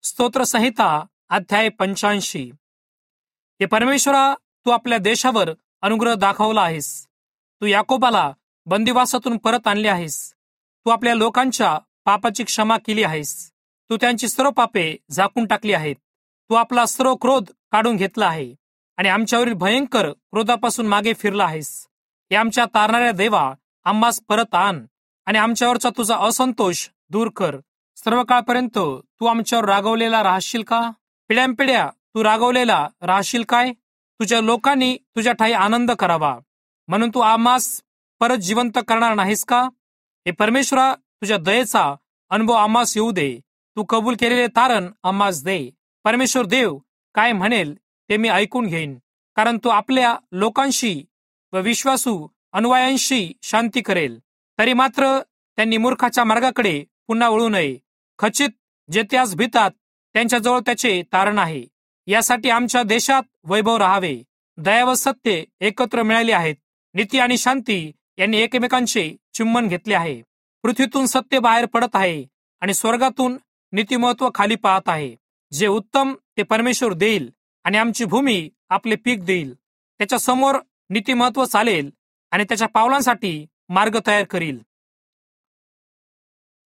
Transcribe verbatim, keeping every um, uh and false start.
स्तोत्र संहिता अध्याय पंच्याऐंशी. हे परमेश्वरा, तू आपल्या देशावर अनुग्रह दाखवला आहेस. तू याकोबाला बंदिवासातून परत आणले आहेस. तू आपल्या लोकांच्या पापाची क्षमा केली आहेस. तू त्यांची सर्व पापे झाकून टाकली आहेत. तू आपला सर्व क्रोध काढून घेतला आहे आणि आमच्यावरील भयंकर क्रोधापासून मागे फिरला आहेस. हे आमच्या तारणाऱ्या देवा, आम्हास परत आण आणि आमच्यावरचा तुझा असंतोष दूर कर. सर्व काळपर्यंत तू आमच्यावर रागवलेला राहशील का? पिढ्यानपिढ्या तू रागवलेला राहशील काय? तुझ्या लोकांनी तुझ्या ठाई आनंद करावा म्हणून तू आम्हास परत जिवंत करणार नाहीस का? हे परमेश्वरा, तुझ्या दयेचा अनुभव आम्हास येऊ दे. तू कबूल केलेले तारण आम्हास दे. परमेश्वर देव काय म्हणेल ते मी ऐकून घेईन, कारण तू आपल्या लोकांशी व विश्वासू अनुयायांशी शांती करेल. तरी मात्र त्यांनी मूर्खाच्या मार्गाकडे पुन्हा वळू नये. खचित जे त्यास भितात त्यांच्याजवळ त्याचे तारण आहे. यासाठी आमच्या देशात वैभव राहावे. दया व सत्य एकत्र मिळाले आहेत. नीती आणि शांती यांनी एकमेकांचे चुंबन घेतले आहे. पृथ्वीतून सत्य बाहेर पडत आहे आणि स्वर्गातून नीतिमत्व खाली पाहत आहे. जे उत्तम ते परमेश्वर देईल आणि आमची भूमी आपले पीक देईल. त्याच्या समोर नीतिमत्व चालेल आणि त्याच्या पावलांसाठी मार्ग तयार करील.